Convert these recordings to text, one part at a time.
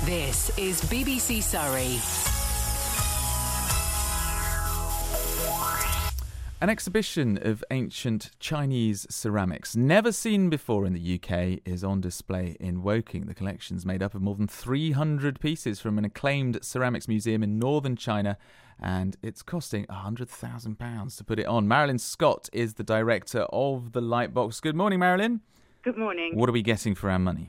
This is BBC Surrey. An exhibition of ancient Chinese ceramics, never seen before in the UK, is on display in Woking. The collection's made up of more than 300 pieces from an acclaimed ceramics museum in northern China, and it's costing £100,000 to put it on. Marilyn Scott is the director of the Lightbox. Good morning, Marilyn. Good morning. What are we getting for our money?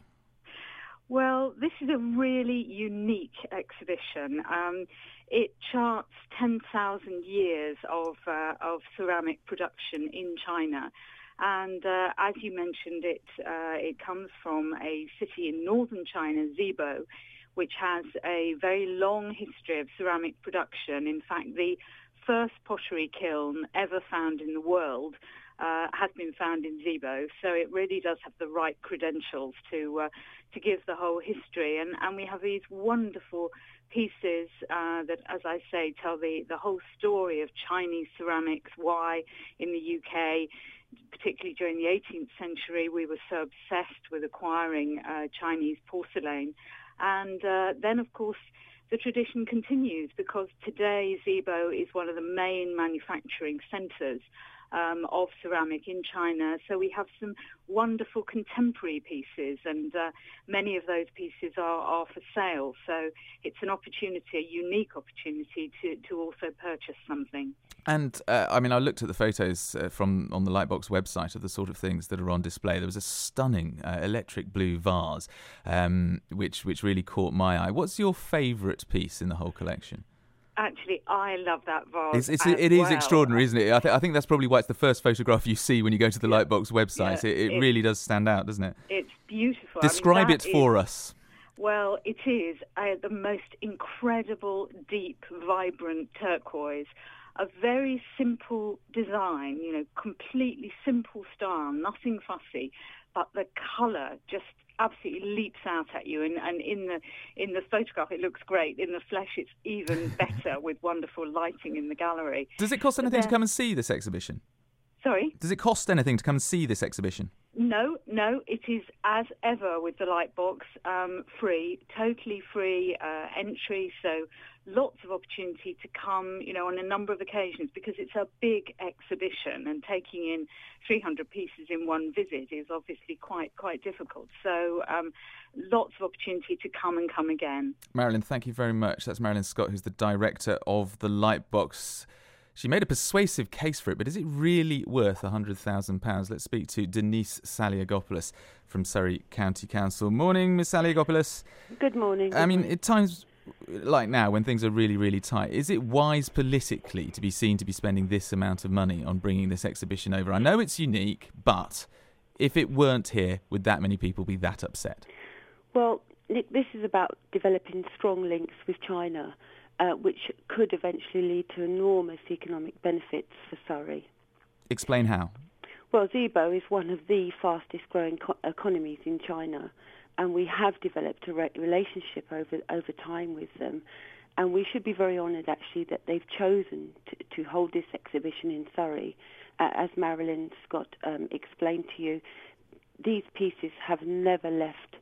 Well, this is a really unique exhibition. It charts 10,000 years of ceramic production in China. And as you mentioned, it comes from a city in northern China, Zibo, which has a very long history of ceramic production. In fact, the first pottery kiln ever found in the world has been found in Zibo, so it really does have the right credentials to give the whole history. And we have these wonderful pieces that, as I say, tell the whole story of Chinese ceramics, why in the UK, particularly during the 18th century, we were so obsessed with acquiring Chinese porcelain. And then, of course, the tradition continues because today Zibo is one of the main manufacturing centres of ceramic in China. So we have some wonderful contemporary pieces, and many of those pieces are for sale. So it's an opportunity, a unique opportunity to also purchase something. And I looked at the photos from on the Lightbox website of the sort of things that are on display. There was a stunning electric blue vase, which really caught my eye. What's your favourite piece in the whole collection? Actually, I love that vase. It is extraordinary, isn't it? I think that's probably why it's the first photograph you see when you go to the Lightbox website. Yeah, it really does stand out, doesn't it? It's beautiful. Describe it for us. Well, it is the most incredible, deep, vibrant turquoise. A very simple design, completely simple style, nothing fussy, but the colour just absolutely leaps out at you, and in the photograph it looks great. In the flesh it's even better with wonderful lighting in the gallery. Does it cost anything to come and see this exhibition? Sorry? Does it cost anything to come and see this exhibition? No, it is as ever with the Lightbox, free, totally free entry, so lots of opportunity to come, on a number of occasions, because it's a big exhibition and taking in 300 pieces in one visit is obviously quite difficult. So lots of opportunity to come and come again. Marilyn, thank you very much. That's Marilyn Scott, who's the director of the Lightbox. She made a persuasive case for it, but is it really worth £100,000? Let's speak to Denise Saliagopoulos from Surrey County Council. Morning, Miss Saliagopoulos. Good morning. At times like now, when things are really, really tight, is it wise politically to be seen to be spending this amount of money on bringing this exhibition over? I know it's unique, but if it weren't here, would that many people be that upset? Well, Nick, this is about developing strong links with China, which could eventually lead to enormous economic benefits for Surrey. Explain how. Well, Zibo is one of the fastest growing economies in China, and we have developed a relationship over time with them. And we should be very honoured, actually, that they've chosen to hold this exhibition in Surrey. As Marilyn Scott explained to you, these pieces have never left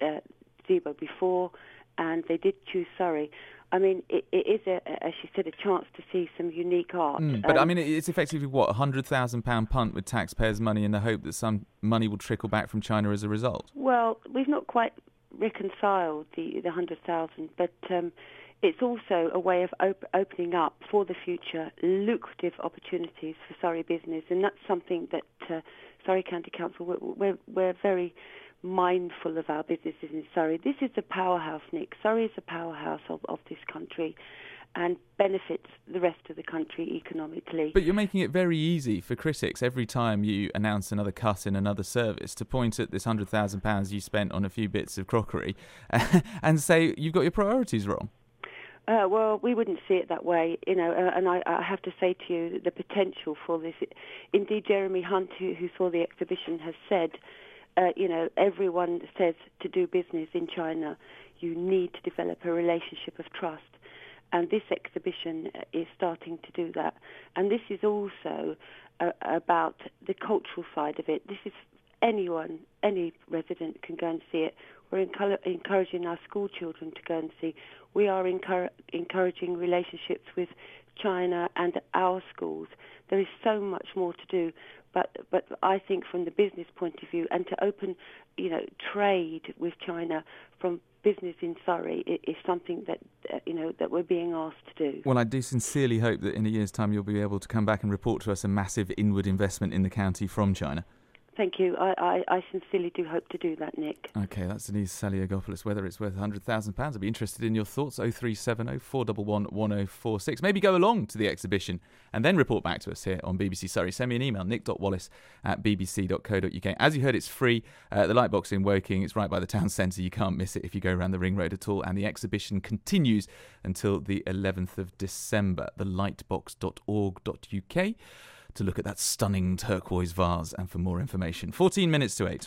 Zibo before, and they did choose Surrey. It is, as she said, a chance to see some unique art. But it's effectively, £100,000 punt with taxpayers' money in the hope that some money will trickle back from China as a result? Well, we've not quite reconciled the 100,000, but it's also a way of opening up for the future lucrative opportunities for Surrey business, and that's something that Surrey County Council, we're very mindful of our businesses in Surrey. This is a powerhouse, Nick. Surrey is a powerhouse of this country and benefits the rest of the country economically. But you're making it very easy for critics every time you announce another cut in another service to point at this £100,000 you spent on a few bits of crockery and say you've got your priorities wrong. Well, we wouldn't see it that way, and I have to say to you the potential for this. Indeed, Jeremy Hunt, who saw the exhibition, has said, everyone says to do business in China, you need to develop a relationship of trust. And this exhibition is starting to do that. And this is also about the cultural side of it. This is anyone, any resident can go and see it. We're encouraging our school children to go and see. We are encouraging relationships with China and our schools. There is so much more to do, but I think from the business point of view, and to open, trade with China from business in Surrey is something that that we're being asked to do. Well, I do sincerely hope that in a year's time you'll be able to come back and report to us a massive inward investment in the county from China. Thank you. I sincerely do hope to do that, Nick. OK, that's Denise Saliagopoulos. Whether it's worth £100,000, I'd be interested in your thoughts. 0370 411 1046. Maybe go along to the exhibition and then report back to us here on BBC Surrey. Send me an email, nick.wallace@bbc.co.uk. As you heard, it's free. The Lightbox in Woking, it's right by the town centre. You can't miss it if you go around the ring road at all. And the exhibition continues until the 11th of December. Thelightbox.org.uk to look at that stunning turquoise vase and for more information. 14 minutes to 8.